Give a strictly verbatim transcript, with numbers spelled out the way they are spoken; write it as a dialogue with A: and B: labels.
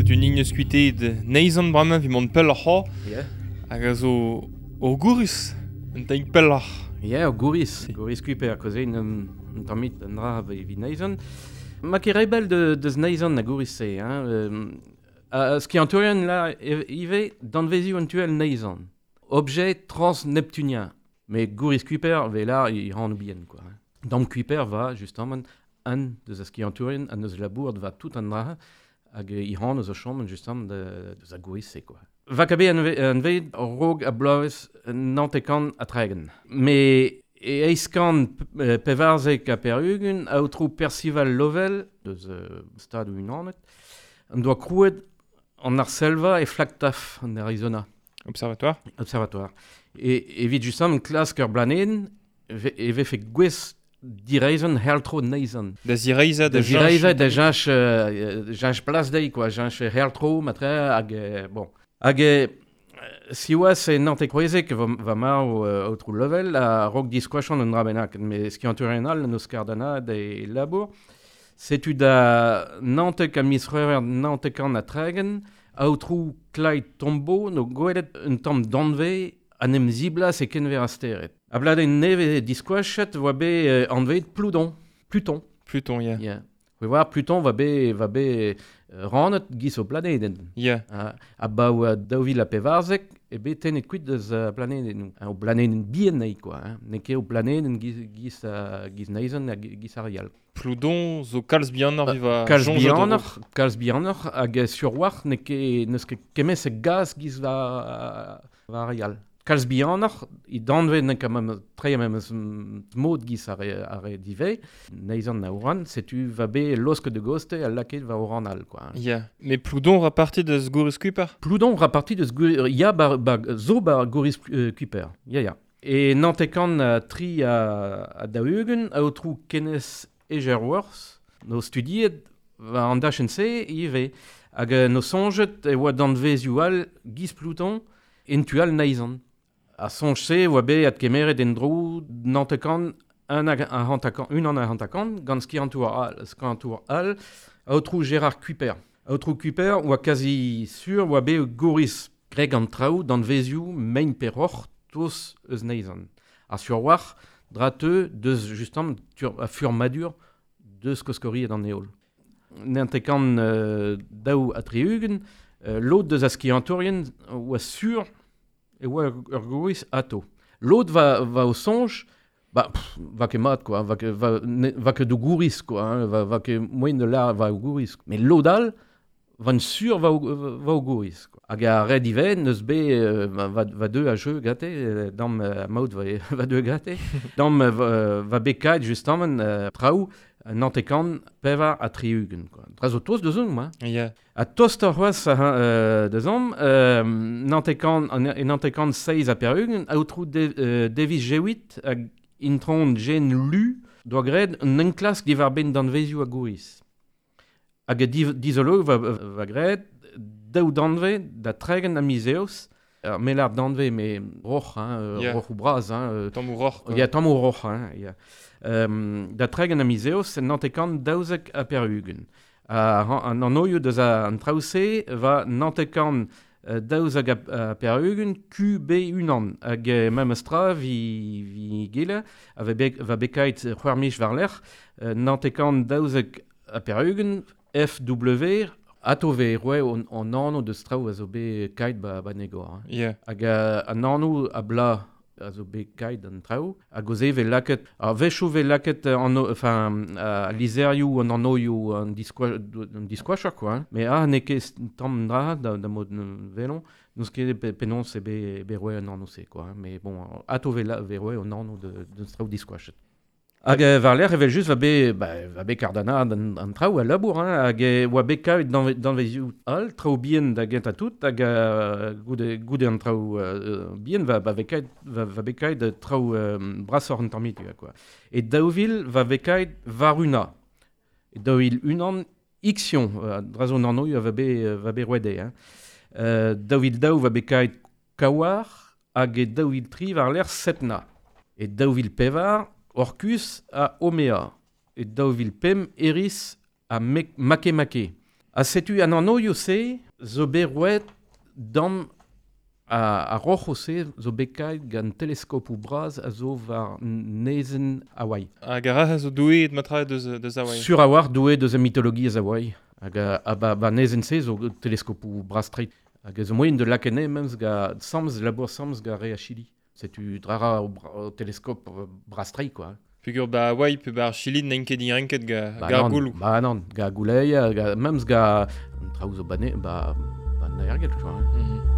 A: setu nigne skuitet neizan bramañ vi mont pell ar c'hor,
B: Yeah.
A: hag a zo o gourus, un taig pell ar.
B: Yeah, o gouris. Gouris kuper, koze un un tamit un dra vi neizan. Ma ket rebel de deus neizan na gouris se, hein. Euh, a ski an turien la ive danveziou an tuel neizan. Objet trans-neptunien. Mais gouris kuper ve la i ran bien, quoi. Dam kuper va, justement, an deus a ski an turien, an deus labourd va tout an dra, hag i ran eus o chom, justement, de deus a gouris se, quoi. Va kabe an veit rog a bloaz nantekan a tregen. Me e eiskan pevarzek a perugen, a outrou Percival Lovell, deus uh, stad ou unanet, an doa krouet an ar selva e Flagstaff en Arizona.
A: Observatoire.
B: Observatoire. E evit justam klask ur blanen, e ve fe gwez direizan herltro neizan.
A: Da zireiza da
B: Da zireiza da janch uh, janch plas dei, quoi, janch herltro, matre, hag, uh, bon. Hag, uh, si oas e nante kroezek va, va mar o uh, outrou level, a rog diskwachan un drabenak, me ski anturenal, nos kardana de labour, setu da nantek a misreur nantek an a tregen, a outrou Clyde Tombeau, no goelet un tamm danve, an em ziblas e kenver a steret. A blade neve diskwachet va be uh, anvet Ploudon. Pluton.
A: Pluton, yeah.
B: Yeah. We voir Pluton va be va be uh, ranet gis o planeden.
A: Yeah.
B: Uh, a ba oa daouvil a pevarzek, e be tenet kuit deus uh, planeden. Uh, o planeden bien nei, quoi. Hein. Ne ket o planeden gis, gis, uh, gis neizan a gis arial.
A: Ploudon zo kalz bihanner vi va
B: Kalz
A: jonge
B: bihanner, kalz bihanner, hag sur war ne ket neus ket kemes e gaz gis va, va arial. Kalz bihanner, i danve ne ket mem tre mem mod gis are, are dive, neizan na oran, setu va be losk de goste a laket va oranal, quoi.
A: Yeah. Mais Ploudon raparti de Gourus Kuper.
B: Ploudon raparti deus gou- ya bar, bar, zo bar Goris uh, Kuper, ya ya. E nantekan uh, tri a, a daougen, a outrou Kenneth Egerworth, no studiet va an dachen se, ive, hag uh, no sonjet e oa danveziou al gis Ploudon entual neizan. A sonj se oa be at kemeret en drou nantekan un, a, a hantakan, un an a hantakan, gant ski an tour al, ski an tour al, a outrou Gérard Kuper. A outrou Kuper oa quasi sur oa be Goris greg an traoù danveziou mein peroc'h tos eus neizan. A sur war, drateu deus justam tur, a fur madur deus koskoriet an eol. Nantekan euh, daou a triugen, euh, l'autre deus a ski antorien oa sur e oa ur Goris ato. L'autre va, va au sonj, bah, pff, va ket mat, quoi, va ket, va, ne, va ket do Gouris, quoi, hein, va, va ket moyen de la va au Gouris. Mais l'odal, van sur va au, va au Gouris. Quoi. Hag a red iven, neus be, euh, va, va deux a jeu gate, euh, dam euh, maout va, va deux gate, dam euh, va, va bekait justement euh, traoù, nantekan pevar a triugen. Draz o tost deus on,
A: Yeah.
B: a tost ar c'hoaz uh, deus om, uh, nantekan, e nantekan seiz a perugen, a outrou de, uh, Davis Jewitt hag intron gen lu, doa gred un enklas divar ben danveziou a Gouris. Hag e div, dizolo va, va gred daou danve da tregen a mizeos, uh, melar danve me roch, hein,
A: Yeah.
B: roch ou braz, hein, uh,
A: Tamm ou roc'h, quoi.
B: ya tamm o roch, hein, ya. Um, da tregen a mizeos, nantekan daouzek a perugen. Uh, an an oio deus a an traouse va nantekan uh, daouzek a, a perugen Q B unan hag uh, mem estra vi, vi gele a va, be, va bekait c'hoarmich war l'er uh, nantekan daouzek a perugen F W ato ve roe on, on anno deus traoù a zo be kait ba, ba nego. Hein.
A: Yeah.
B: Hag uh, an anno a bla a zo be kait an traoù, a goze ve laket, a vechou ve laket an, enfin, a lizerioù an anoioù an diskwachar, quoi. Hein. Me a ne ket tamm dra da, da mod velon, nous ket penons e be, be roe an anno se, quoi. Hein. Me bon, ato ve, la, ve roe an anno de, de traoù diskwachet. Hag e war l'er evel just va be, ba, va be kardana an, an traoù a labour, hein. Hag e oa be kavet danveziou al, traoù bien da gent a tout, hag uh, goude, goude an traoù uh, bien va, va, bekait, va, va be kavet traoù uh, brasor an tammit, quoi. Et daouvil va be kavet varuna. Et daouvil unan ixion, uh, drazo an anno va be, uh, va be roede, hein. Uh, daouvil daou va be kavet kawar, hag e daouvil tri war l'er setna. Et daouvil pevar, Orcus a Omea, et daouvil pem eris a Makemake. A setu an anoio se, zo berouet dam a, a roch o se, zo bekait gant teleskop ou braz a zo var nezen Hawaii.
A: Hag a ra zo douet matra deus, deus Hawaii.
B: Sur a war doue deus a mythologie a Hawaii. Hag a, a ba, ba nezen se zo teleskop ou braz streit. Hag zo moyen de lakene memz ga samz, labour samz ga re a Chili. Setu drara o, o teleskop braz streit, quoi.
A: Figur ba Hawaii pe bar Chili n'enket direnket ga,
B: Ba
A: ga
B: non,
A: goulou.
B: Ba non, ga gouleia, ga, memz ga traoù zo bane, ba, ba naergel, tu vois.
A: Mhm.